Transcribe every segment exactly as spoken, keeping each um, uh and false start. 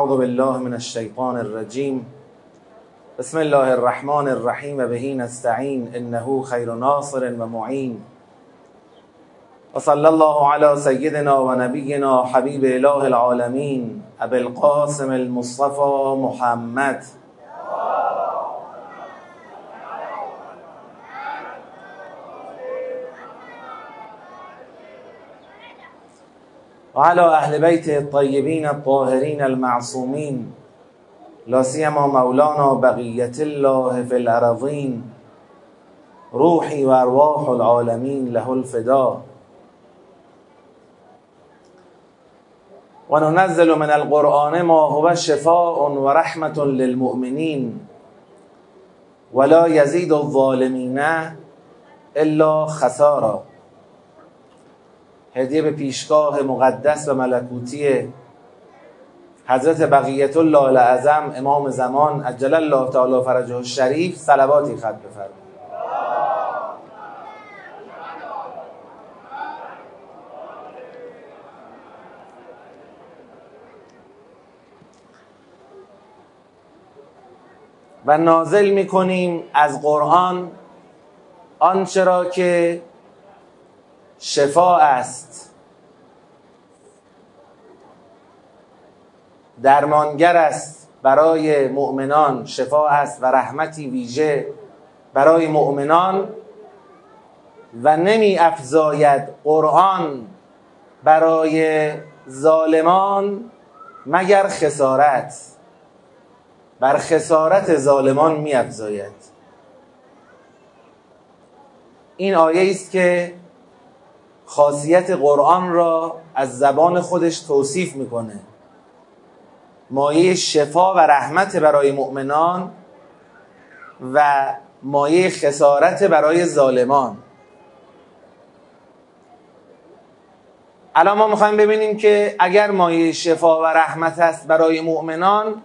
اعوذ بالله من الشیطان الرجیم. بسم الله الرحمن الرحیم و به نستعین انه خیر ناصر و معین. و صلی الله علی سیدنا و نبینا حبیب اله العالمین ابی القاسم المصطفى محمد و علی اهل بیت الطیبین الطاهرین المعصومین، لا سیما مولانا بقیت الله فی الارضین، روحی و ارواح العالمین له الفدا. و ننزل من القرآن ما هو شفاء و رحمة للمؤمنین ولا یزید الظالمین الا خسارا. هدیه به پیشگاه مقدس و ملکوتی حضرت بقیت الله العظم امام زمان عجل الله تعالی فرجه الشریف صلواتی ختم بفرمایید. و نازل میکنیم از قرآن آنچه را که شفا است، درمانگر است برای مؤمنان، شفا است و رحمتی ویژه برای مؤمنان، و نمی افزاید قرآن برای ظالمان مگر خسارت، بر خسارت ظالمان می افزاید. این آیه است که خاصیت قرآن را از زبان خودش توصیف میکنه، مایه شفا و رحمت برای مؤمنان و مایه خسارت برای ظالمان. الان ما میخوایم ببینیم که اگر مایه شفا و رحمت است برای مؤمنان،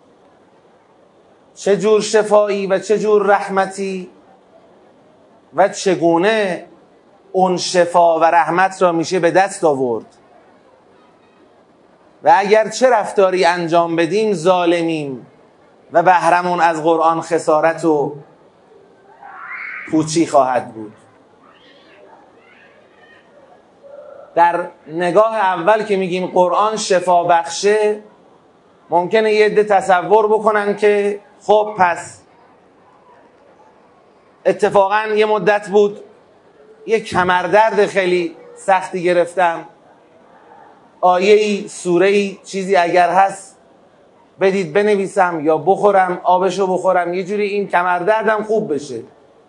چه جور شفایی و چه جور رحمتی و چگونه اون شفا و رحمت را میشه به دست آورد، و اگر چه رفتاری انجام بدیم ظالمیم و بهرمون از قرآن خسارت و پوچی خواهد بود. در نگاه اول که میگیم قرآن شفا بخشه، ممکنه یه عده تصور بکنن که خب پس اتفاقا یه مدت بود یه کمردرد خیلی سختی گرفتم، آیه‌ای سوره‌ای چیزی اگر هست بدید بنویسم یا بخورم آبشو بخورم یه جوری این کمردردم خوب بشه.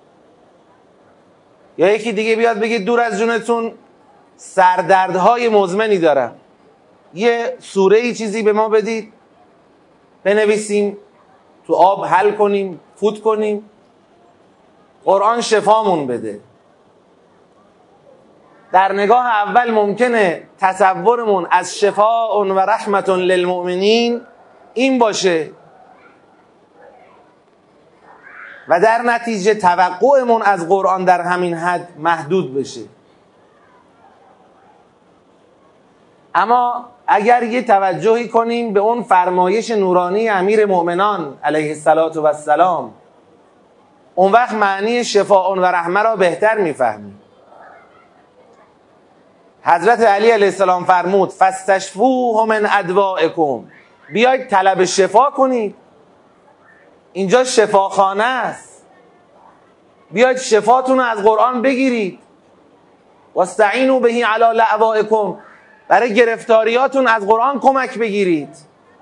یا یکی دیگه بیاد بگید دور از جونتون سردردهای مزمنی دارم، یه سوره‌ای چیزی به ما بدید بنویسیم تو آب حل کنیم فوت کنیم قرآن شفامون بده. در نگاه اول ممکنه تصورمون از شفاء و رحمت للمؤمنین این باشه و در نتیجه توقعمون از قرآن در همین حد محدود بشه. اما اگر یه توجهی کنیم به اون فرمایش نورانی امیر مؤمنان علیه السلام، اون وقت معنی شفاء و رحمه را بهتر میفهمیم. حضرت علی علیه السلام فرمود فاستشفوه من ادوائکم، بیاید طلب شفا کنید، اینجا شفاخانه است، بیاید شفاتون رو از قرآن بگیرید. واستعینوا به علی لأوائکم، برای گرفتاریاتون از قرآن کمک بگیرید.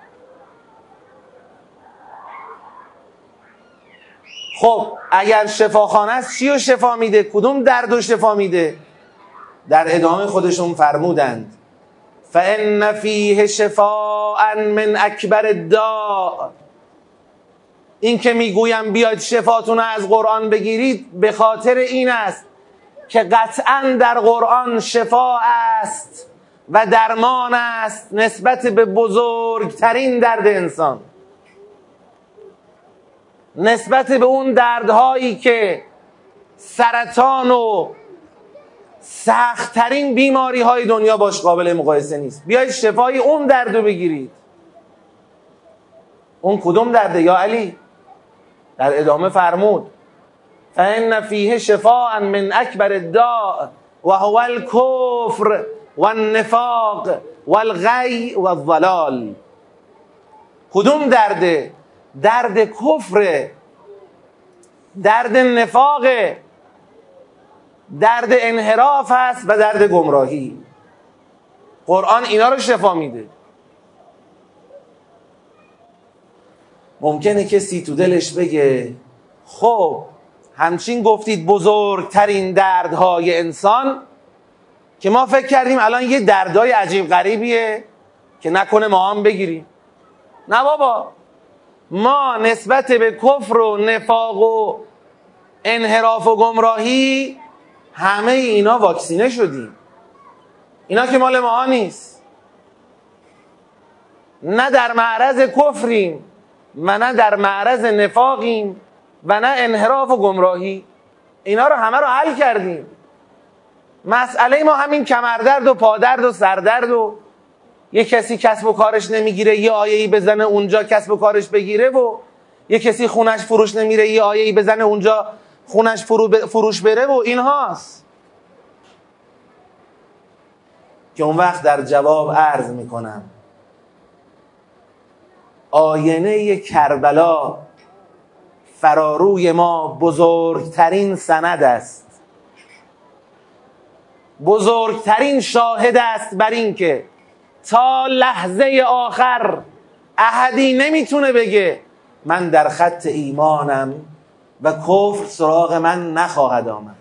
خب اگر شفاخانه است چی رو شفا میده؟ کدوم درد رو شفا میده؟ در ادامه خودشون فرمودند فإن فیه شفاء من اکبر الداء، این که میگویم بیاید شفاتون رو از قرآن بگیرید به خاطر این است که قطعا در قرآن شفا است و درمان است نسبت به بزرگترین درد انسان، نسبت به اون دردهایی که سرطان و سخت‌ترین بیماری های دنیا باش قابل مقایسه نیست. بیایید شفای اون درد رو بگیرید. اون کدوم درده یا علی؟ در ادامه فرمود فإن فیه شفاء من اکبر الداء و هو الکفر والنفاق والغی والضلال. کدوم درده؟ درد کفر، درد نفاق، درد انحراف هست و درد گمراهی. قرآن اینا رو شفا میده. ممکنه کسی تو دلش بگه خب همچین گفتید بزرگترین دردهای انسان که ما فکر کردیم الان یه دردهای عجیب غریبیه که نکنه ما هم بگیریم. نه بابا، ما نسبت به کفر و نفاق و انحراف و گمراهی همه اینا واکسینه شدیم. اینا که مال ما نیست. نه در معرض کفریم و نه در معرض نفاقیم و نه انحراف و گمراهی. اینا رو همه رو حل کردیم. مسئله ما همین کمردرد و پادرد و سردرد و یه کسی کسب و کارش نمیگیره یه آیه‌ای بزنه اونجا کسب و کارش بگیره و یه کسی خونش فروش نمیره یه آیه‌ای بزنه اونجا خونش فرو ب... فروش بره و اینهاست که اون وقت در جواب عرض میکنم آینه کربلا فراروی ما بزرگترین سند است، بزرگترین شاهد است بر این که تا لحظه آخر احدی نمیتونه بگه من در خط ایمانم و کفر سراغ من نخواهد آمد.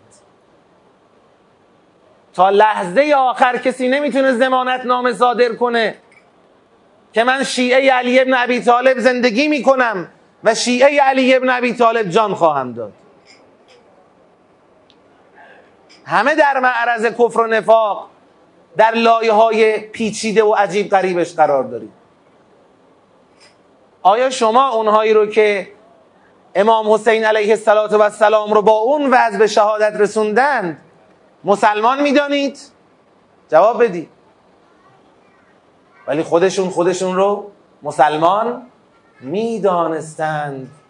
تا لحظه آخر کسی نمیتونه ضمانت نامه صادر کنه که من شیعه علی ابن ابی طالب زندگی میکنم و شیعه علی ابن ابی طالب جان خواهم داد. همه در معرض کفر و نفاق در لایه های پیچیده و عجیب غریبش قرار دارید. آیا شما اونهایی رو که امام حسین علیه السلام رو با اون وضع به شهادت رسوندند مسلمان میدانید؟ جواب بدید. ولی خودشون خودشون رو مسلمان میدانستند.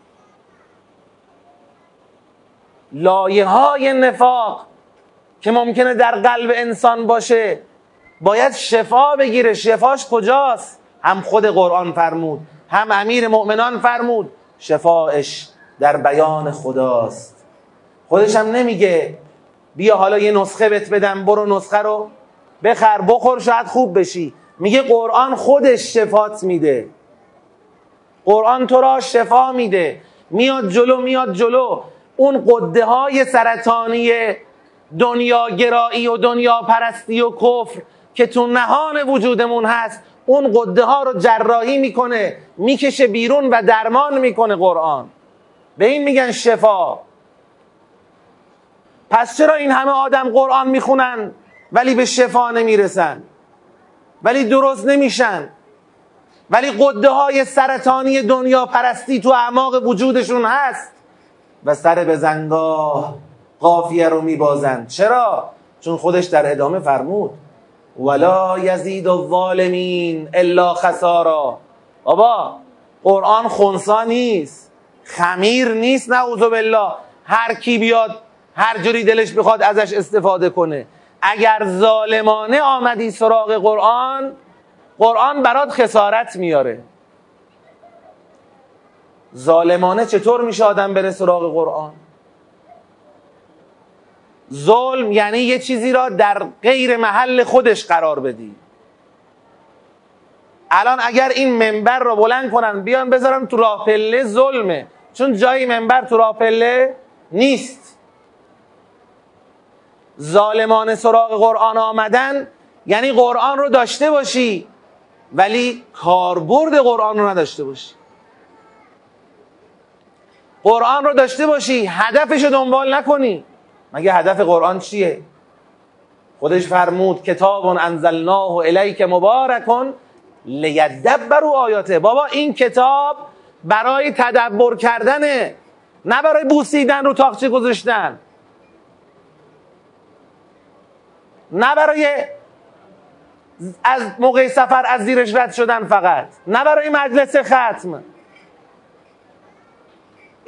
لایه های نفاق که ممکنه در قلب انسان باشه باید شفا بگیره. شفاش کجاست؟ هم خود قرآن فرمود هم امیر مؤمنان فرمود شفاش در بیان خداست. خودش هم نمیگه بیا حالا یه نسخه بهت بدم برو نسخه رو بخر بخور شاید خوب بشی. میگه قرآن خودش شفات میده. قرآن تو را شفا میده. میاد جلو میاد جلو اون قده های سرطانی دنیاگرایی و دنیا پرستی و کفر که تو نهان وجودمون هست اون قده ها رو جراحی میکنه میکشه بیرون و درمان میکنه قرآن. به این میگن شفا. پس چرا این همه آدم قرآن میخونن ولی به شفا نمیرسن، ولی درست نمیشن، ولی قده های سرطانی دنیا پرستی تو اعماق وجودشون هست و سر به زنگاه قافیه رو میبازن؟ چرا؟ چون خودش در ادامه فرمود ولا یزید الظالمین الا خسارا. بابا قرآن خنثی نیست، خمیر نیست، نعوذ بالله هر کی بیاد هر جوری دلش بخواد ازش استفاده کنه. اگر ظالمانه آمدی سراغ قرآن، قرآن برات خسارت میاره. ظالمانه چطور میشه آدم بره سراغ قرآن؟ ظلم یعنی یه چیزی را در غیر محل خودش قرار بدی. الان اگر این منبر رو بلند کنن بیان بذارن تو راه پله ظلمه، چون جای منبر تو راه پله نیست. ظالمانه سراغ قرآن آمدن یعنی قرآن رو داشته باشی ولی کاربرد قرآن رو نداشته باشی. قرآن رو داشته باشی هدفش رو دنبال نکنی. مگه هدف قرآن چیه؟ خودش فرمود کتاب انزلناه الیک مبارک لیدبروا آیاته. بابا این کتاب برای تدبر کردنه، نه برای بوسیدن رو تاقچه گذاشتن، نه برای از موقع سفر از زیرش رد شدن فقط، نه برای مجلس ختم.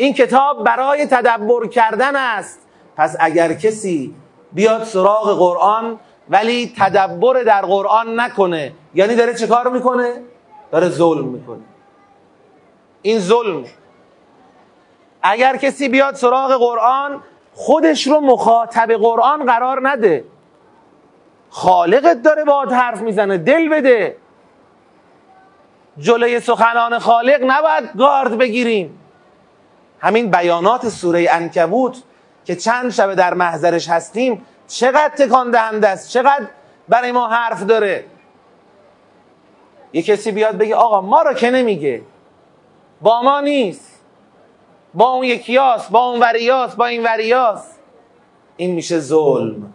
این کتاب برای تدبر کردن است. پس اگر کسی بیاد سراغ قرآن ولی تدبر در قرآن نکنه، یعنی داره چه کار میکنه؟ داره ظلم میکنه. این ظلم. اگر کسی بیاد سراغ قرآن خودش رو مخاطب قرآن قرار نده، خالقت داره باهات حرف میزنه، دل بده. جلوی سخنان خالق نباید گارد بگیریم. همین بیانات سوره عنکبوت که چند شب در محضرش هستیم چقدر تکان دهنده است، چقدر برای ما حرف داره. یه کسی بیاد بگه آقا ما رو که نمیگه، با ما نیست، با اون یکیاست، با اون وریاست، با این وریاست، این میشه ظلم.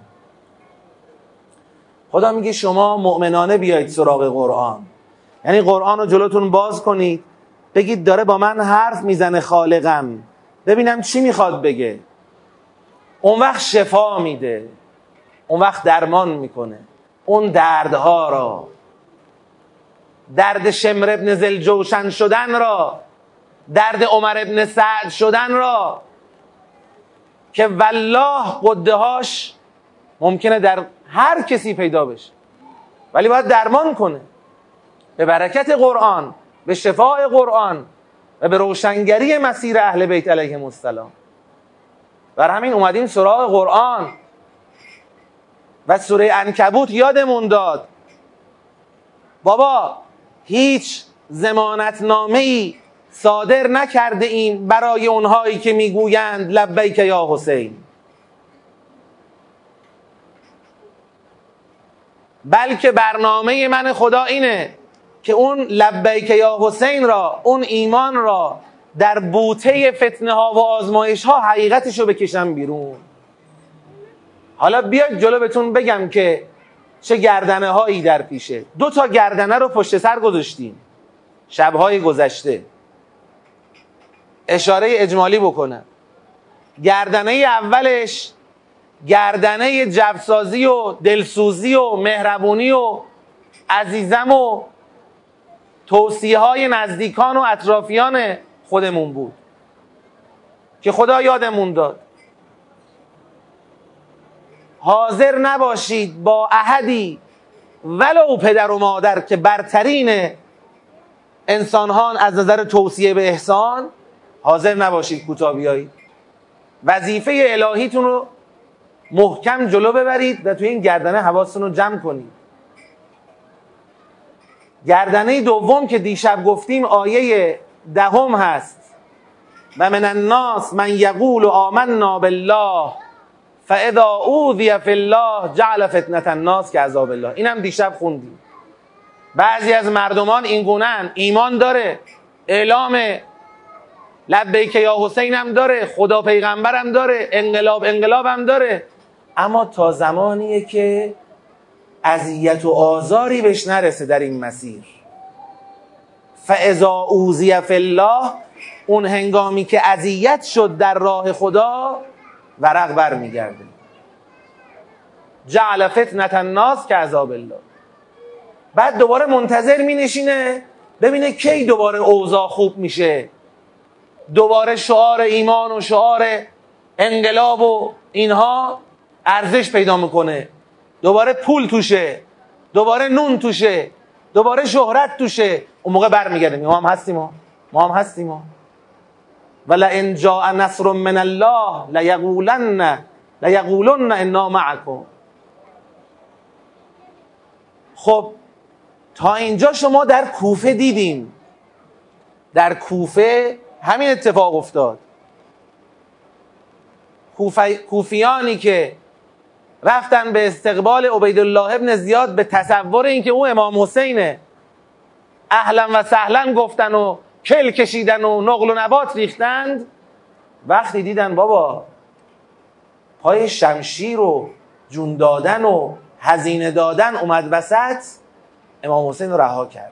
خدا میگه شما مؤمنانه بیایید سراغ قرآن، یعنی قرآن رو جلوتون باز کنید، بگید داره با من حرف میزنه خالقم، ببینم چی میخواد بگه. اون وقت شفا میده، اون وقت درمان میکنه اون دردها را، درد شمر ابن ذوالجوشن شدن را، درد عمر ابن سعد شدن را که والله قدهاش ممکنه در هر کسی پیدا بشه، ولی باید درمان کنه به برکت قرآن، به شفاء قرآن و به روشنگری مسیر اهل بیت علیهم السلام. بر همین اومدیم سراغ قرآن و سوره عنکبوت یادمون داد بابا هیچ ضمانتنامه‌ای صادر نکرده ایم برای اونهایی که میگویند لبیک یا حسین، بلکه برنامه من خدا اینه که اون لبیک یا حسین را، اون ایمان را در بوته فتنه ها و آزمایش ها حقیقتشو بکشم بیرون. حالا بیاید جلو بهتون بگم که چه گردنه هایی در پیشه. دو تا گردنه رو پشت سر گذاشتیم شبهای گذشته، اشاره اجمالی بکنم. گردنه اولش گردنه جوسازی و دلسوزی و مهربونی و عزیزم و توصیه های نزدیکان و اطرافیان خودمون بود که خدا یادمون داد حاضر نباشید با احدی ولو پدر و مادر که برترین انسانان از نظر توصیه به احسان، حاضر نباشید کوتاه بیایید. وظیفه الهیتون رو محکم جلو ببرید و توی این گردنه حواستون رو جمع کنید. گردنه دوم که دیشب گفتیم آیه دهم هست، و من الناس من یقول آمنا بالله فاذا اوذی فی الله جعل فتنة الناس کعذاب الله. اینم دیشب خوندیم. بعضی از مردمان این گونه‌اند، ایمان داره، اعلام لبیک یا حسین هم داره، خدا پیغمبر هم داره، انقلاب انقلاب هم داره، اما تا زمانیه که اذیت و آزاری بهش نرسه در این مسیر. فاذا اوذی فی الله، اون هنگامی که اذیت شد در راه خدا ورق بر میگرده. جعل فتنة الناس کعذاب الله. بعد دوباره منتظر می نشینه ببینه کی دوباره اوضاع خوب میشه، دوباره شعار ایمان و شعار انقلاب و اینها ارزش پیدا میکنه، دوباره پول توشه، دوباره نون توشه، دوباره شهرت توشه. اون موقع برمیگردیم ما هم هستیم ما, ما هم هستیم ما. ولئن جاء نصر من الله لیقولن لیقولن انا معکم. خب تا اینجا شما در کوفه دیدین، در کوفه همین اتفاق افتاد. کوفی... کوفیانی که رفتن به استقبال عبیدالله ابن زیاد به تصور اینکه او امام حسینه، اهلا و سهلا گفتن و کل کشیدن و نقل و نبات ریختند. وقتی دیدن بابا پای شمشیر و جون دادن و هزینه دادن اومد وسط، امام حسین رو رها کردن.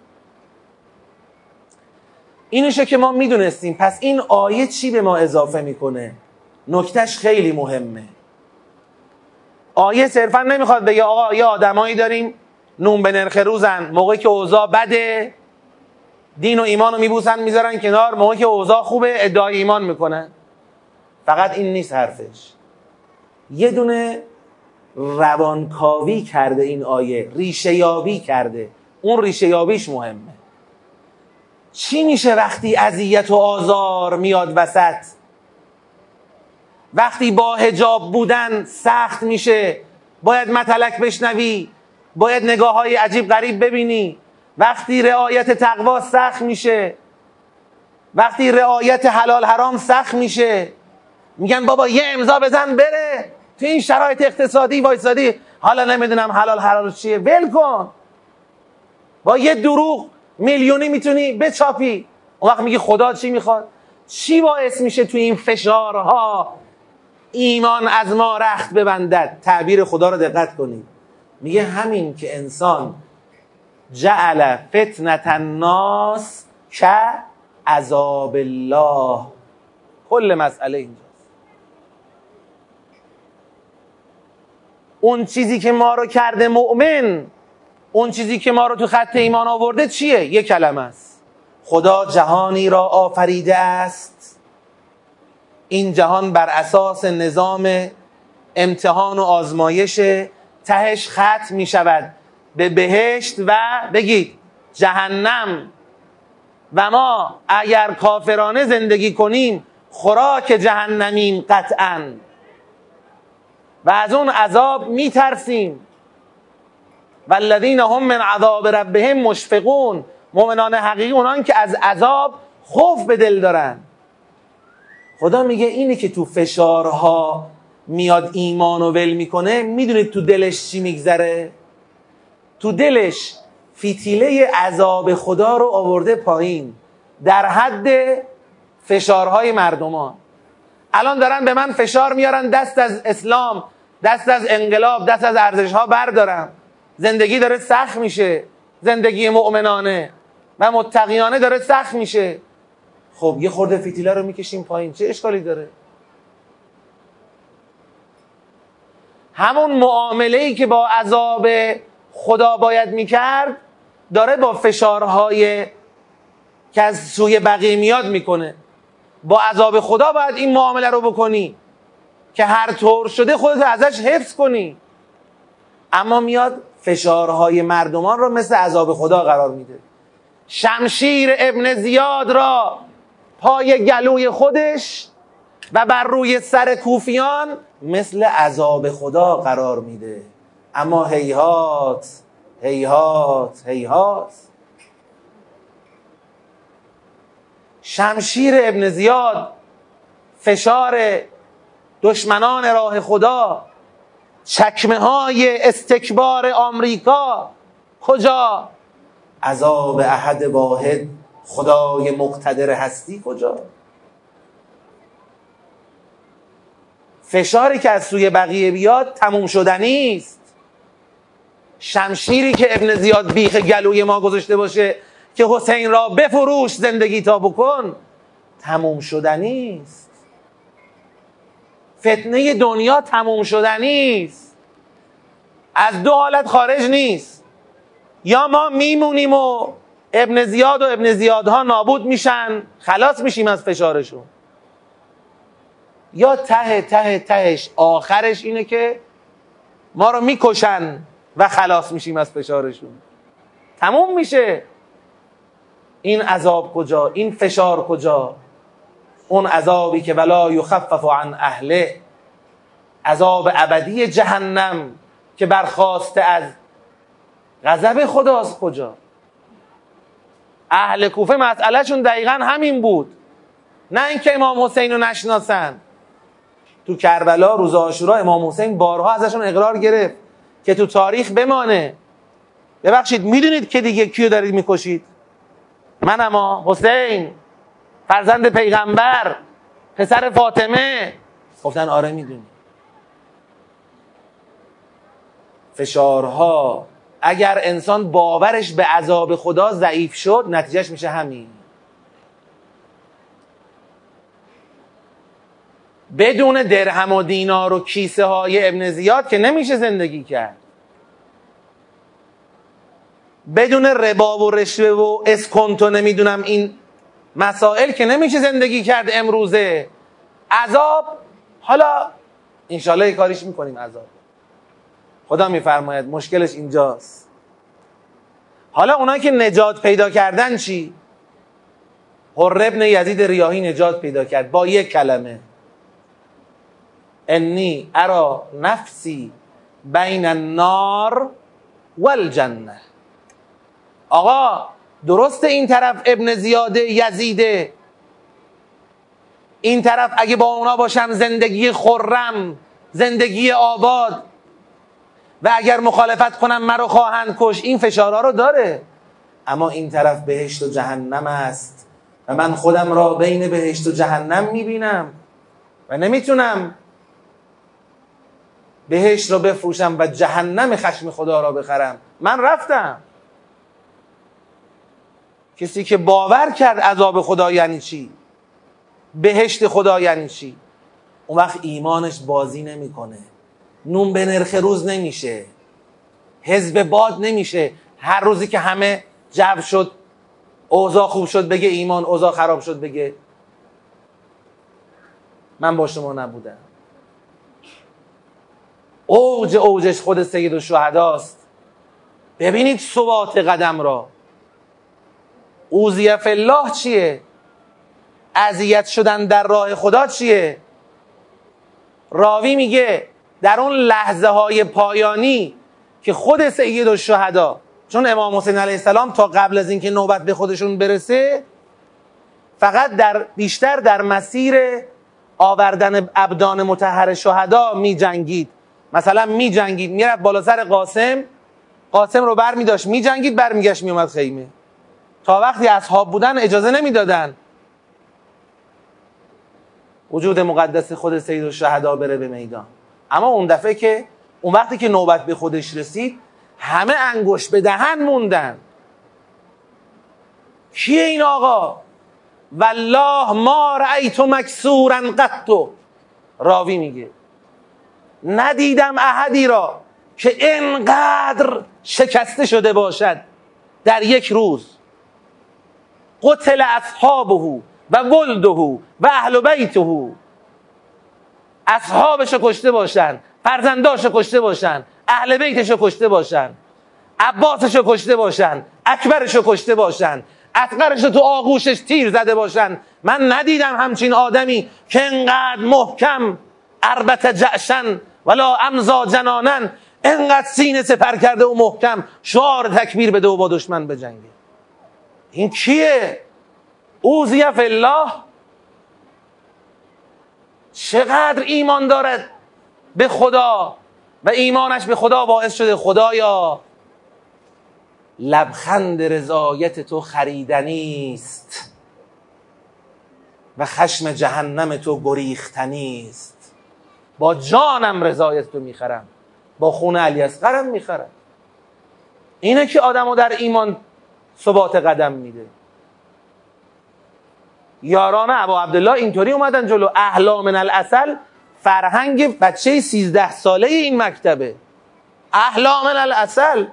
اینشه که ما میدونستیم. پس این آیه چی به ما اضافه میکنه؟ نکتهش خیلی مهمه. آیه صرفا نمیخواد بگه آقا یه آدمایی داریم نون به نرخ روزن، موقعی که اوضاع بده دین و ایمان رو میبوسن میذارن کنار، موقعی که اوضاع خوبه ادعای ایمان میکنن. فقط این نیست حرفش، یه دونه روانکاوی کرده این آیه، ریشه یابی کرده. اون ریشه یابیش مهمه. چی میشه وقتی اذیت و آزار میاد وسط؟ وقتی با حجاب بودن سخت میشه، باید متلک بشنوی، باید نگاه های عجیب غریب ببینی. وقتی رعایت تقوا سخت میشه، وقتی رعایت حلال حرام سخت میشه، میگن بابا یه امضا بزن بره. تو این شرایط اقتصادی وایسادی حالا نمیدونم حلال حلال چیه، ول کن. با یه دروغ میلیونی میتونی بچاپی. اون وقت میگی خدا چی میخواد؟ چی باعث میشه تو این فشارها ایمان از ما رخت ببندد؟ تعبیر خدا رو دقت کنید، میگه همین که انسان جعل فتنة الناس که عذاب الله. کل مسئله اینجاست. اون چیزی که ما رو کرده مؤمن، اون چیزی که ما رو تو خط ایمان آورده چیه؟ یک کلمه است: خدا جهانی را آفریده است. این جهان بر اساس نظام امتحان و آزمایش، تهش ختم می شود به بهشت و بگید جهنم. و ما اگر کافرانه زندگی کنیم خوراک جهنمیم قطعاً، و از اون عذاب می ترسیم. والذین هم من عذاب ربهم مشفقون. مؤمنان حقیقی اونان که از عذاب خوف به دل دارن. خدا میگه اینی که تو فشارها میاد ایمانو ول میکنه، میدونید تو دلش چی میگذره؟ تو دلش فتیله عذاب خدا رو آورده پایین، در حد فشارهای مردمان. الان دارن به من فشار میارن دست از اسلام، دست از انقلاب، دست از ارزشها بردارم. زندگی داره سخت میشه، زندگی مؤمنانه و متقیانه داره سخت میشه. خب یه خورده فتیله رو میکشیم پایین، چه اشکالی داره؟ همون معامله‌ای که با عذاب خدا باید میکرد داره با فشارهای که از سوی بقیه میاد میکنه. با عذاب خدا باید این معامله رو بکنی که هر طور شده خودت ازش حفظ کنی. اما میاد فشارهای مردمان رو مثل عذاب خدا قرار میده. شمشیر ابن زیاد را پای گلوی خودش و بر روی سر کوفیان مثل عذاب خدا قرار میده. اما هیهات هیهات هیهات، شمشیر ابن زیاد، فشار دشمنان راه خدا، چکمه های استکبار آمریکا کجا؟ عذاب احد واحد خدای مقتدر هستی کجا؟ فشاری که از سوی بقیه بیاد تموم شدنی است. شمشیری که ابن زیاد بیخ گلوی ما گذاشته باشه که حسین را بفروش زندگی تا بکن، تموم شدنی است. فتنه دنیا تموم شدنی است، از دو حالت خارج نیست. یا ما میمونیم و ابن زیاد و ابن زیادها نابود میشن، خلاص میشیم از فشارشون، یا ته ته تهش آخرش اینه که ما رو میکشن و خلاص میشیم از فشارشون. تموم میشه. این عذاب کجا؟ این فشار کجا؟ اون عذابی که ولا یخفف عن اهله، عذاب ابدی جهنم که برخاسته از غضب خداست کجا؟ اهل کوفه مسئلهشون دقیقا همین بود، نه اینکه امام حسین رو نشناسن. تو کربلا روز عاشورا امام حسین بارها ازشون اقرار گرفت که تو تاریخ بمانه. ببخشید میدونید که دیگه کیو دارید میکشید؟ منم ها، حسین فرزند پیغمبر، پسر فاطمه. گفتن آره میدونی. فشارها اگر انسان باورش به عذاب خدا ضعیف شد، نتیجهش میشه همین. بدون درهم و دینار و کیسه های ابن زیاد که نمیشه زندگی کرد. بدون ربا و رشوه و اسکنتو نمیدونم این مسائل که نمیشه زندگی کرد امروزه. عذاب حالا انشالله یه کاریش میکنیم. عذاب خدا میفرماید مشکلش اینجاست. حالا اونایی که نجات پیدا کردن چی؟ حر ابن یزید ریاحی نجات پیدا کرد با یک کلمه: انی ارا نفسی بین النار والجنه. آقا درسته این طرف ابن زیاد یزیده، این طرف اگه با اونا باشم زندگی خرم، زندگی آباد، و اگر مخالفت کنم مرا خواهند کش، این فشارها رو داره. اما این طرف بهشت و جهنم است و من خودم را بین بهشت و جهنم میبینم و نمیتونم بهشت را بفروشم و جهنم خشم خدا را بخرم. من رفتم. کسی که باور کرد عذاب خدا یعنی چی، بهشت خدا یعنی چی، اون وقت ایمانش بازی نمیکنه، نون به نرخ روز نمیشه، حزب باد نمیشه. هر روزی که همه جو شد، اوضاع خوب شد بگه ایمان، اوضاع خراب شد بگه من با شما نبودم. اوج اوجش خود سید الشهداست. ببینید ثبات قدم را. اوذیه فی الله چیه؟ اذیت شدن در راه خدا چیه؟ راوی میگه در اون لحظه های پایانی که خود سید الشهدا، چون امام حسین علیه السلام تا قبل از اینکه نوبت به خودشون برسه فقط در بیشتر در مسیر آوردن ابدان مطهر شهدا می جنگید. مثلا می جنگید میرفت بالا سر قاسم، قاسم رو بر می داشت می جنگید، بر می گشت می اومد خیمه. تا وقتی اصحاب بودن اجازه نمی دادن وجود مقدس خود سید الشهدا بره به میدان. اما اون دفعه که اون وقتی که نوبت به خودش رسید همه انگشت به دهن موندن. کیه این آقا؟ والله ما رأیت مکسورا قط. راوی میگه ندیدم احدی را که اینقدر شکسته شده باشد در یک روز. قتل اصحابه و ولده و اهل بیته، اصحابش کشته باشن، فرزنداش کشته باشن، اهل بیتش کشته باشن، عباسش کشته باشن، اکبرش کشته باشن، اصغرش تو آغوشش تیر زده باشن. من ندیدم همچین آدمی که انقدر محکم اربط جعشن ولا امضا جنانن، انقدر سینه سپر کرده و محکم شعار تکبیر بده و با دشمن بجنگه. این کیه؟ اوذیه فی الله. چقدر ایمان دارد به خدا و ایمانش به خدا باعث شده خدایا لبخند رضایت تو خریدنی است و خشم جهنم تو گریختنی است. با جانم رضایت تو میخرم، با خون علی اصغرم میخرم. اینه که آدمو در ایمان ثبات قدم میده. یاران ابا عبدالله اینطوری اومدن جلو. احلا من العسل فرهنگ بچه سیزده ساله این مکتبه. احلا من العسل.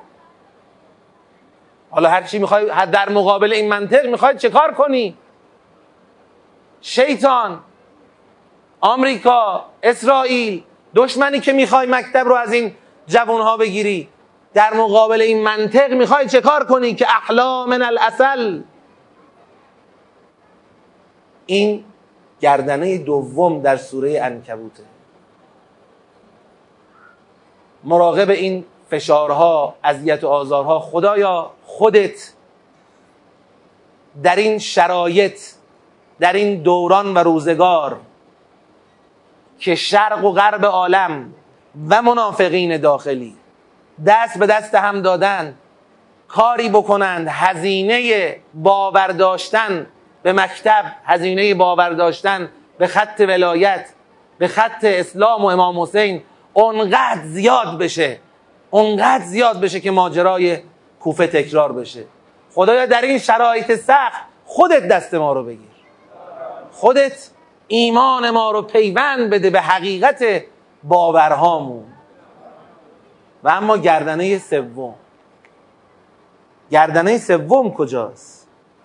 حالا هر چی میخوای در مقابل این منطق میخوای چه کار کنی؟ شیطان، آمریکا، اسرائیل، دشمنی که میخوای مکتب رو از این جوانها بگیری، در مقابل این منطق میخوای چه کار کنی که احلا من العسل. این گردنه دوم در سوره عنکبوته. مراقب این فشارها، اذیت و آزارها. خدایا خودت در این شرایط، در این دوران و روزگار که شرق و غرب عالم و منافقین داخلی دست به دست هم دادن کاری بکنند هزینه باور داشتن به مکتب، هزینه باور داشتن به خط ولایت، به خط اسلام و امام حسین اونقدر زیاد بشه، اونقدر زیاد بشه که ماجرای کوفه تکرار بشه. خدایا در این شرایط سخت خودت دست ما رو بگیر، خودت ایمان ما رو پیوند بده به حقیقت باورهامون. و اما گردنه سوم، گردنه سوم کجاست؟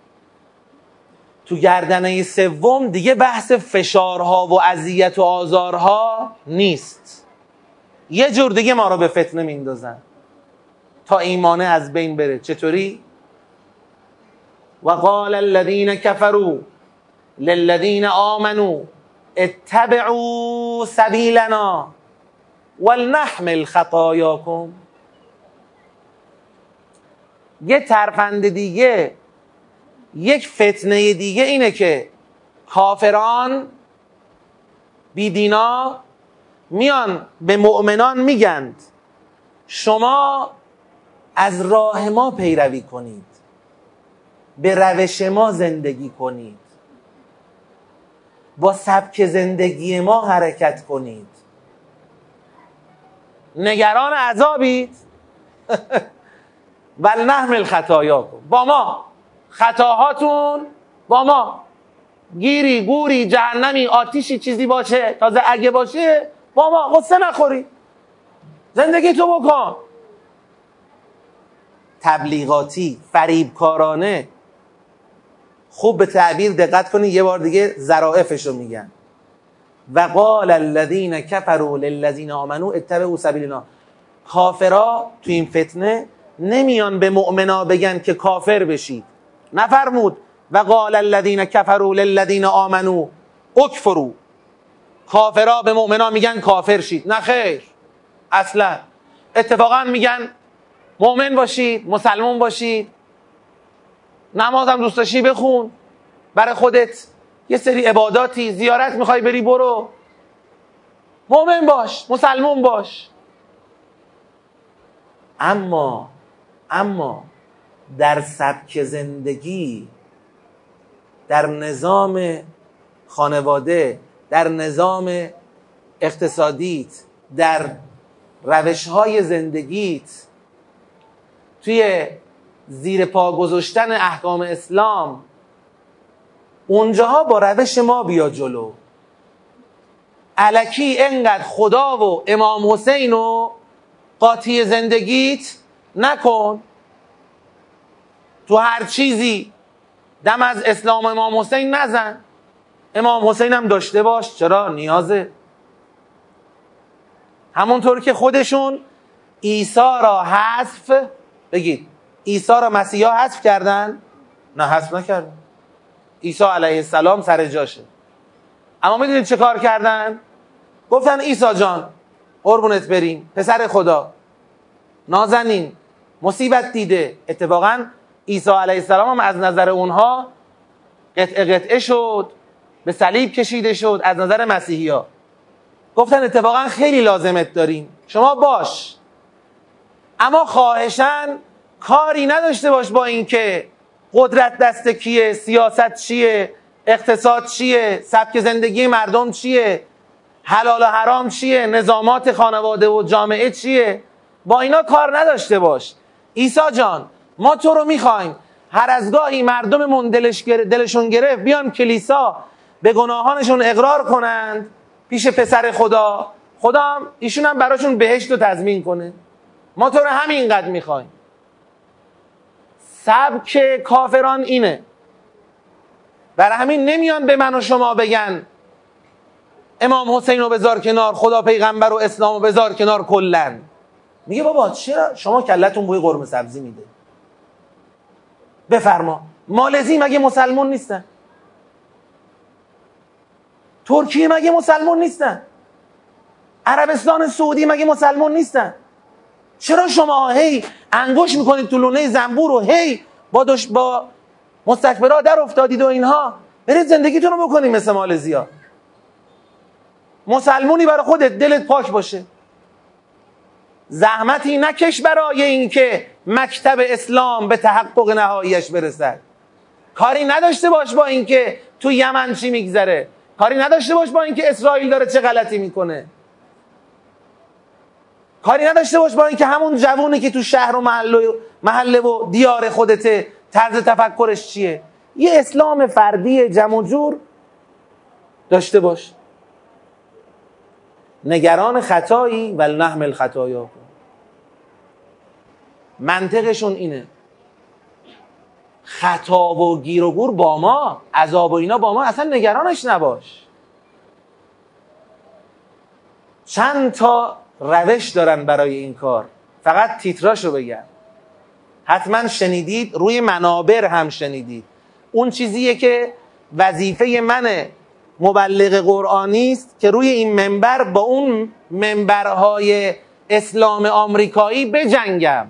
تو گردنه سوم دیگه بحث فشارها و اذیت و آزارها نیست. یه جور دیگه ما رو به فتنه میندازن تا ایمانه از بین بره. چطوری؟ وقال الذين كفروا للذين آمنوا اتبعوا سبیلنا ولنحمل خطاياكم. یه ترفند دیگه، یک فتنه دیگه اینه که کافران بیدینا میان به مؤمنان میگند شما از راه ما پیروی کنید، به روش ما زندگی کنید، با سبک زندگی ما حرکت کنید. نگران عذابید ولنحمل خطاياكم، با ما خطاهاتون با ما، گیری گوری جهنمی آتیشی چیزی باشه تازه اگه باشه با ما، غصه نخوری، زندگی تو بکن. تبلیغاتی، فریبکارانه. خوب به تعبیر دقت کنید، یه بار دیگه ظرافشو میگن. وقال الذين كفروا للذين آمنوا اتبعوا سبیلنا. کافرا تو این فتنه نمیان به مؤمنا بگن که کافر بشید، نفرمود وقال الذين كفروا للذين آمنوا اکفروا. کافرا به مؤمنا میگن کافر شید، نه خیر، اصلا اتفاقا میگن مؤمن باشید، مسلمان باشید، نماز هم دوست داشتی بخون، برای خودت یه سری عباداتی زیارت میخوای بری برو، مؤمن باش، مسلمان باش. اما اما در سبک زندگی، در نظام خانواده، در نظام اقتصادیت، در روشهای زندگیت، توی زیر پا گذاشتن احکام اسلام، اونجاها با روش ما بیا جلو. الکی انقدر خدا و امام حسین و قاطی زندگیت نکن. تو هر چیزی دم از اسلام امام حسین نزن. امام حسین هم داشته باش، چرا؟ نیازه. همونطور که خودشون عیسی را حذف، بگید عیسی را مسیحا حذف کردن؟ نه، حذف نکردن. عیسی علیه السلام سر جاشه. اما میدونید چه کار کردن؟ گفتن عیسی جان قربونت بریم، پسر خدا، نازنین، مصیبت دیده. اتفاقا عیسی علیه السلام هم از نظر اونها قطعه قطعه شد، به صلیب کشیده شد. از نظر مسیحی ها گفتن اتفاقا خیلی لازمت داریم، شما باش، اما خواهشن کاری نداشته باش با اینکه قدرت دست کیه، سیاست چیه، اقتصاد چیه، سبک زندگی مردم چیه، حلال و حرام چیه، نظامات خانواده و جامعه چیه، با اینا کار نداشته باش. عیسی جان ما تو رو میخوایم، هر از گاهی مردممون دلش گر... دلشون گرفت بیان کلیسا به گناهانشون اقرار کنند پیش پسر خدا، خدا هم ایشون هم براشون بهشت رو تضمین کنه. ما تو رو همینقدر میخوایم. سبک کافران اینه. برای همین نمیان به من و شما بگن امام حسین رو بذار کنار، خدا پیغمبر و اسلام رو بذار کنار کلن. میگه بابا چرا شما کلتون بوی قرمه سبزی میده؟ بفرما. مالزی مگه مسلمان نیستن؟ ترکیه مگه مسلمان نیستن؟ عربستان سعودی مگه مسلمان نیستن؟ چرا شما هی انگوش میکنید تو لونه زنبور و هی با دش با مستکبرها در افتادید و اینها؟ برید زندگیتون رو بکنید مثل مالزیا. مسلمونی برای خودت، دلت پاک باشه، زحمتی نکش برای اینکه مکتب اسلام به تحقق نهاییش برسد. کاری نداشته باش با اینکه تو یمن چی میگذره، کاری نداشته باش با اینکه اسرائیل داره چه غلطی میکنه، کاری نداشته باش با اینکه همون جوونی که تو شهر و محله و, محله و دیار خودته طرز تفکرش چیه. یه اسلام فردی جمع و جور داشته باش. نگران خطایی ولنحمل خطایا. منطقشون اینه. خطا و گیر و گور با ما، عذاب و اینا با ما، اصلا نگرانش نباش. چند تا روش دارن برای این کار، فقط تیتراشو بگم. حتما شنیدید، روی منابر هم شنیدید. اون چیزیه که وظیفه من مبلغ قرآنی است که روی این منبر با اون منبرهای اسلام آمریکایی بجنگم.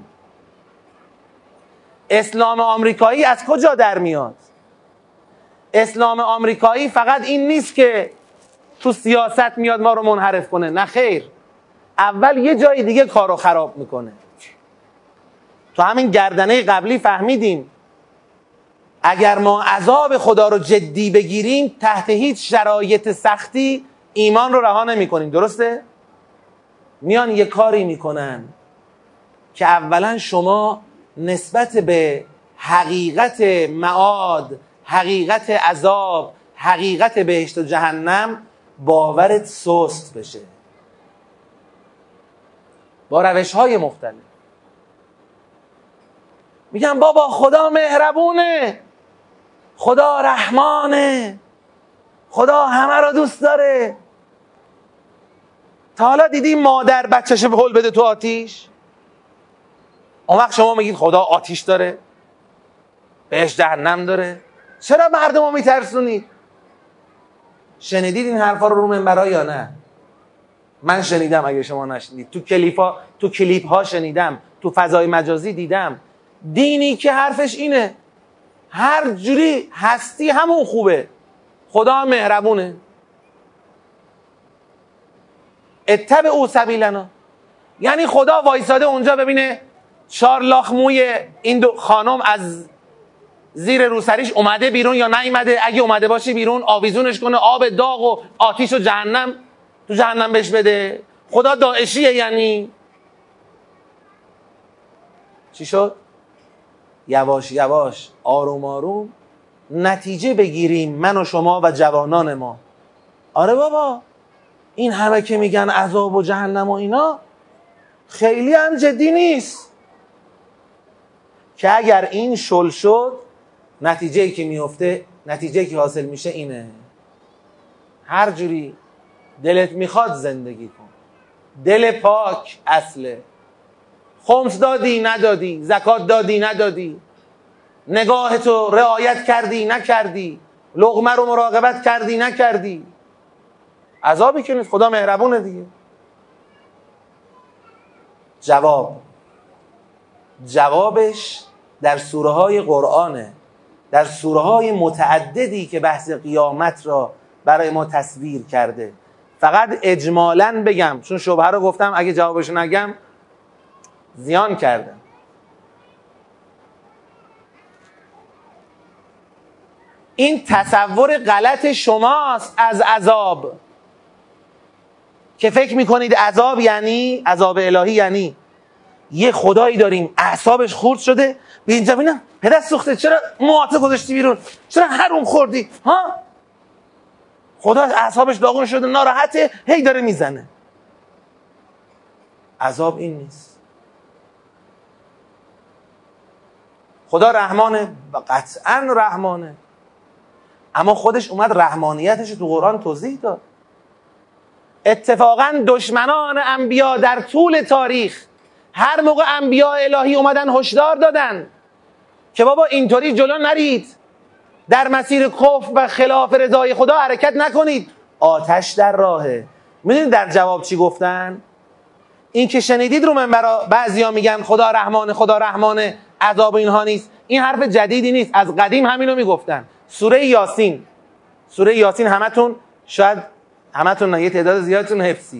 اسلام آمریکایی از کجا در میاد؟ اسلام آمریکایی فقط این نیست که تو سیاست میاد ما رو منحرف کنه، نه خیر، اول یه جای دیگه کارو خراب میکنه. تو همین گردنه قبلی فهمیدیم اگر ما عذاب خدا رو جدی بگیریم تحت هیچ شرایط سختی ایمان رو رها نمی کنیم. درسته؟ میان یه کاری میکنن که اولا شما نسبت به حقیقت معاد، حقیقت عذاب، حقیقت بهشت و جهنم باورت سست بشه با روش های مختلف. میگن بابا خدا مهربونه، خدا رحمانه، خدا همه را دوست داره. تا حالا دیدی مادر بچه‌ش هل بده تو آتیش؟ اون وقت شما میگید خدا آتیش داره، بهش جهنم داره، چرا مردم رو میترسونید؟ شنیدید این حرفا رو رو منبرها یا نه؟ من شنیدم، اگه شما نشنیدید تو کلیپ ها، تو کلیپ ها شنیدم، تو فضای مجازی دیدم. دینی که حرفش اینه هر جوری هستی همون خوبه، خدا مهربونه، اتبعوا سبیلنا. یعنی خدا وایساده اونجا ببینه چهار لاخ موی این دو خانم از زیر روسریش اومده بیرون یا نیومده، اگه اومده باشه بیرون آویزونش کنه، آب داغ و آتیش و جهنم تو جهنم بهش بده. خدا داعشیه یعنی چی شد؟ یواش یواش آروم آروم نتیجه بگیریم من و شما و جوانان ما. آره بابا این همه که میگن عذاب و جهنم و اینا خیلی هم جدی نیست، که اگر این شل شد نتیجه‌ای که میفته، نتیجه‌ای که حاصل میشه اینه هر جوری دلت میخواد زندگی کن، دل پاک اصله. خمس دادی ندادی، زکات دادی ندادی، نگاهتو رعایت کردی نکردی، لقمه رو مراقبت کردی نکردی، عذابی که نیست، خدا مهربونه دیگه. جواب جوابش در سوره های قرآنه، در سوره های متعددی که بحث قیامت را برای ما تصویر کرده. فقط اجمالاً بگم چون شبهه رو گفتم، اگه جوابشو نگم زیان کردم. این تصور غلط شماست از عذاب که فکر میکنید عذاب یعنی عذاب الهی یعنی یه خدایی داریم اعصابش خورد شده به اینجا ببینم پدر سوخته چرا موهاتو گذاشتی بیرون، چرا حروم خوردی ها؟ خدا اعصابش داغون شده ناراحته هی داره میزنه. عذاب این نیست. خدا رحمانه و قطعا رحمانه، اما خودش اومد رحمانیتش تو قرآن توضیح داد. اتفاقا دشمنان انبیا در طول تاریخ هر موقع انبیا الهی اومدن هشدار دادن که بابا اینطوری جلو نرید، در مسیر کفر و خلاف رضای خدا حرکت نکنید، آتش در راهه. میدونید در جواب چی گفتن؟ این که شنیدید رو منبرا بعضیا میگن خدا رحمانه خدا رحمانه عذاب اینها نیست، این حرف جدیدی نیست، از قدیم همینو میگفتن. سوره یاسین، سوره یاسین همتون شاید همتون نه یه تعداد زیادتون حفظید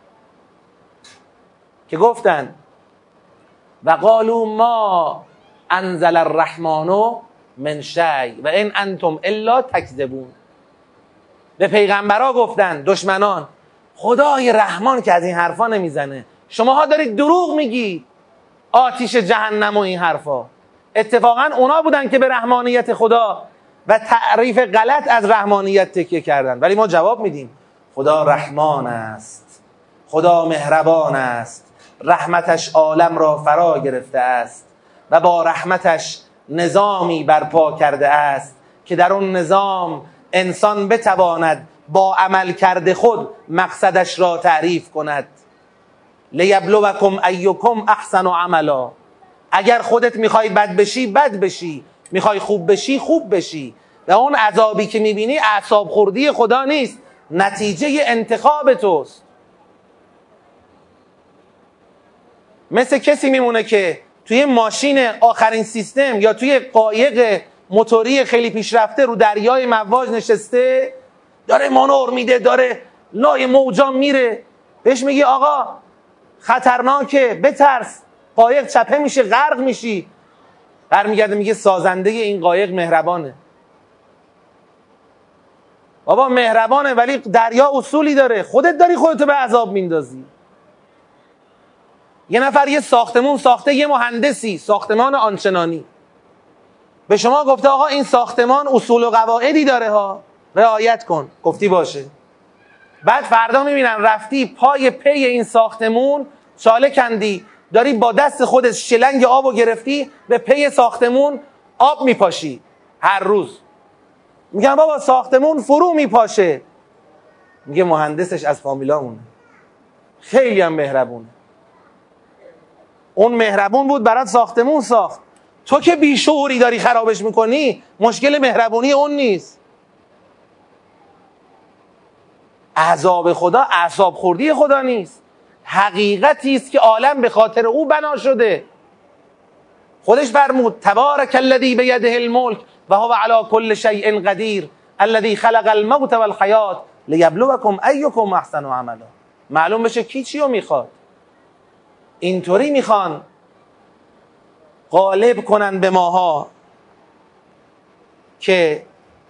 که گفتن و قالوا ما انزل الرحمن من شیء و ان انتم الا تکذبون. به پیغمبرا گفتن دشمنان خدای رحمان که از این حرفا نمیزنه، شماها دارید دروغ میگید، آتیش جهنم و این حرفا. اتفاقا اونا بودن که به رحمانیت خدا و تعریف غلط از رحمانیت تکیه کردن. ولی ما جواب میدیم خدا رحمان است، خدا مهربان است، رحمتش عالم را فرا گرفته است و با رحمتش نظامی برپا کرده است که در اون نظام انسان بتواند با عمل کرده خود مقصدش را تعریف کند. لیبلوکم ایکم احسن عملا. اگر خودت میخوای بد بشی بد بشی، میخوای خوب بشی خوب بشی. و اون عذابی که میبینی اعصاب خوردی خدا نیست، نتیجه انتخاب توست. مثل کسی میمونه که توی ماشین آخرین سیستم یا توی قایق موتوری خیلی پیشرفته رو دریای مواج نشسته، داره مانور میده، داره لای موجا میره، بهش میگی آقا خطرناکه، بترس، قایق چپه میشه، غرق میشی. برمیگرده میگه سازنده این قایق مهربانه. بابا مهربانه ولی دریا اصولی داره، خودت داری خودتو به عذاب میندازی. یه نفر یه ساختمون ساخته، یه مهندسی ساختمان آنچنانی به شما گفته آقا این ساختمان اصول و قواعدی داره ها، رعایت کن. گفتی باشه. بعد فردا میبینن رفتی پای پی این ساختمون چاله کندی، داری با دست خودت شلنگ آبو گرفتی به پی ساختمون آب میپاشی هر روز. میگن بابا ساختمون فرو میپاشه. میگه مهندسش از فامیلامونه، خیلی هم مهربونه. اون مهربون بود برات ساختمون ساخت. تو که بیشعوری داری خرابش میکنی، مشکل مهربونی اون نیست. عذاب خدا اعصاب خوردی خدا نیست، حقیقتی است که عالم به خاطر او بنا شده. خودش فرمود تبارک الذی بیده الملک و هو علی کل شیء قدیر الذی خلق الموت والحیات لیبلوکم ایکم احسن عملا. معلوم بشه کی چی رو میخواد. اینطوری میخوان غالب کنن به ماها که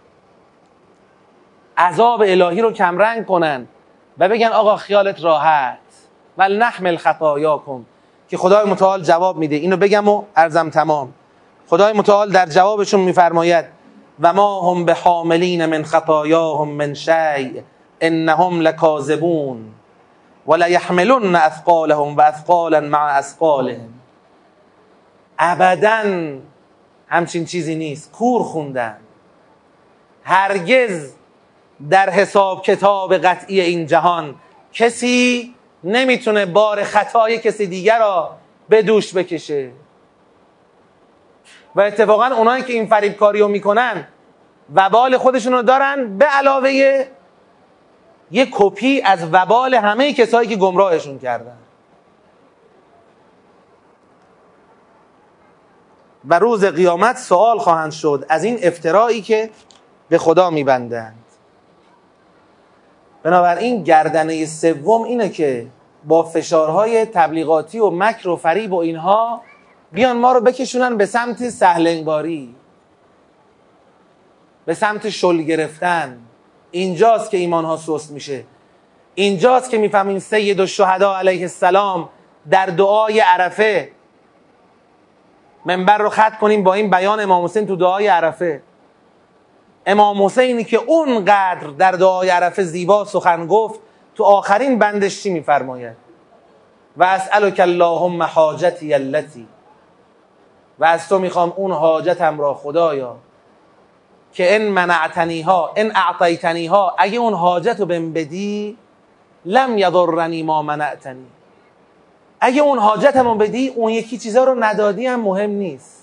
عذاب الهی رو کمرنگ کنن و بگن آقا خیالت راحت، ولنحمل خطایاکم. که خدای متعال جواب میده. اینو بگم و عرضم تمام. خدای متعال در جوابشون میفرماید و ما هم بحاملین من خطایاهم من شیء انهم لکاذبون ولیحملن اثقالهم و اثقالا مع اثقالهم. ابداً همچین چیزی نیست. کور خوندن. هرگز در حساب کتاب قطعی این جهان کسی نمیتونه بار خطای کسی دیگر را به دوش بکشه. و اتفاقا اونایی که این فریبکاری رو میکنن وبال خودشون رو دارن، به علاوه یه کپی از وبال همه کسایی که گمراهشون کردن. و روز قیامت سوال خواهند شد از این افترایی که به خدا میبندند. بنابراین گردنه سوم اینه که با فشارهای تبلیغاتی و مکر و فریب و اینها بیان ما رو بکشونن به سمت سهلنگاری، به سمت شل گرفتن. اینجاست که ایمانها سست میشه. اینجاست که میفهمیم سید الشهدا علیه السلام در دعای عرفه، منبر رو خط کنیم با این بیان امام حسین تو دعای عرفه. امام حسینی که اونقدر در دعای عرفه زیبا سخن گفت، تو آخرین بندش چی میفرماید؟ و اسألک اللهم حاجتی التی، و از تو میخوام اون حاجتم را خدایا که ان منعتنیها ان اعطیتنیها، اگه اون حاجت رو بهم بدی لم یضرنی ما منعتنی، اگه اون حاجتم رو بدی اون یکی چیزا رو ندادی هم مهم نیست،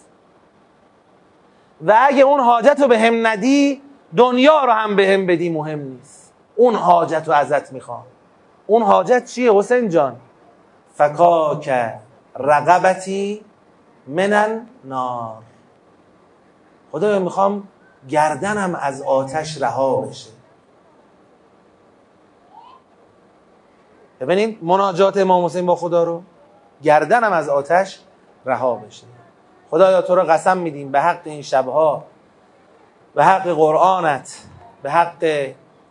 و اگه اون حاجت رو بهم ندی دنیا رو هم بهم بدی مهم نیست. اون حاجت رو ازت میخوام. اون حاجت چیه حسین جان؟ فکاک رقبتی من النار. خدایا میخوام گردنم از آتش رها بشه. ببینید مناجات امام حسین با خدا رو، گردنم از آتش رها بشه. خدایا تو رو قسم میدیم به حق این شبها، به حق قرآنت، به حق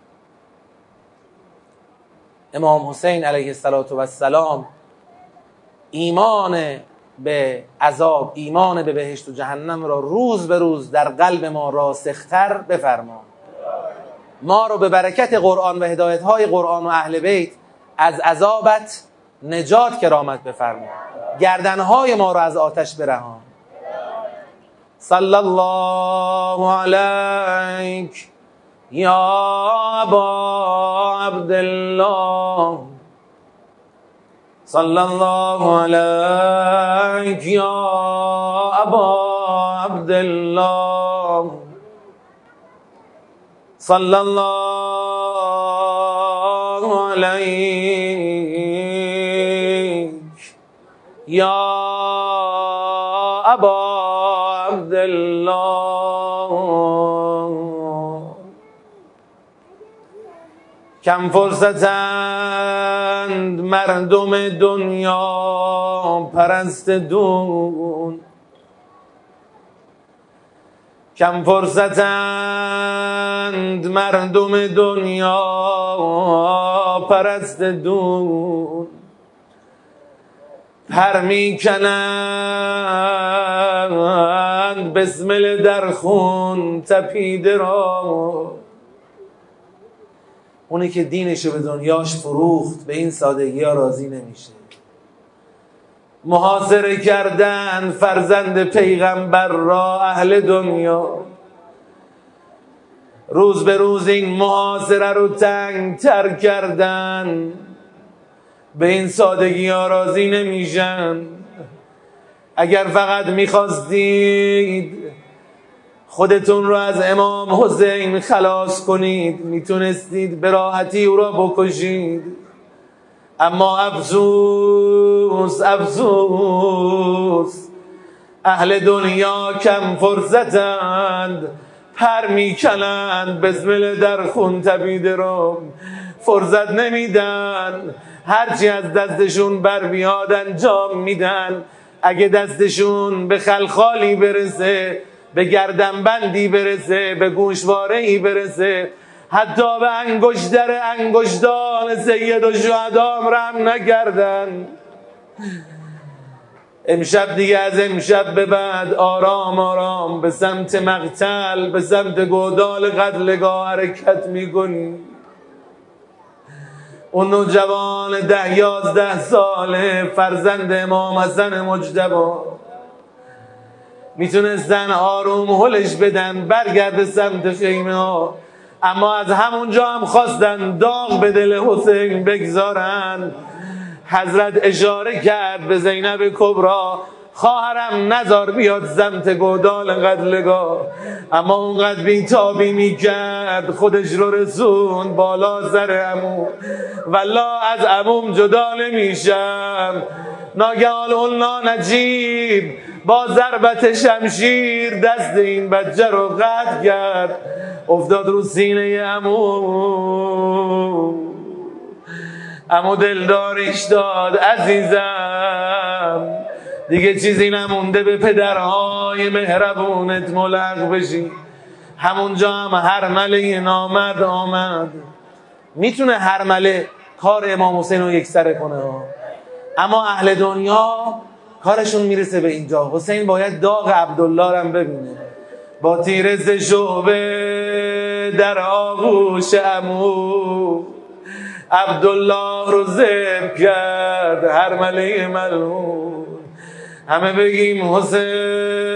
امام حسین علیه السلام، ایمان به عذاب، ایمان به بهشت و جهنم را روز به روز در قلب ما راسختر بفرما. ما رو به برکت قرآن و هدایت‌های قرآن و اهل بیت از عذابت نجات کرامت بفرما. گردنهای ما رو از آتش برهان. صلی الله علیک یا ابا عبدالله صلی الله علیک یا ابا عبدالله صلی الله علیک یا ابا عبدالله. کم فرصتند مردم دنیا پرست دون، کم فرصتند مردم دنیا پرست دون، پر میکنند بسمل در خون تپیده را. اونی که دینشو به دنیاش فروخت به این سادگی ها راضی نمیشه. محاصره کردن فرزند پیغمبر را اهل دنیا، روز به روز این محاصره رو تنگ تر کردن، به این سادگی ها راضی نمیشن. اگر فقط میخواستید خودتون رو از امام حسین خلاص کنید میتونستید به راحتی او را بکشید، اما افسوس افسوس اهل دنیا کم فرصتند، پر میکنند بسمل در خون تپیده رو فرصت نمیدن. هرچی از دستشون بر بیاد انجام میدن. اگه دستشون به خلخالی برسه، به گردنبندی برسه، به گوشواره‌ای برسه، حتی به انگشتر انگشتان سید و شهدام رحم نکردن. امشب دیگه از امشب به بعد آرام آرام به سمت مقتل، به سمت گودال قتلگاه حرکت میکنی. اون نوجوان ده یازده ساله فرزند امام حسن مجتبی میتونستن آروم هلش بدن برگرد سمت خیمه ها، اما از همونجا هم خواستن داغ به دل حسین بگذارن. حضرت اشاره کرد به زینب کبرا خواهرم نزار بیاد سمت گودال قتلگاه، اما اونقدر بیتابی میکرد خودش رو رسون بالا سر عمو. والله از عموم جدا نمیشم. ناگهان اولنا نجیب با ضربت شمشیر دست این بچه رو قطع کرد، افتاد رو سینه عمو. عمو دلداریش داد عزیزم، دیگه چیزی نمونده به پدرهای مهربونت ملحق بشی. همونجا هم هرمله نامرد آمد. میتونه هرمله کار امام حسین رو یک سره کنه ها. اما اهل دنیا کارشون میرسه به اینجا. حسین باید داغ عبدالله رو هم ببینه. با تیرز شعبه در آغوش عمو عبدالله رو ذبح کرد هرمله ملعون. همه بگیم حسین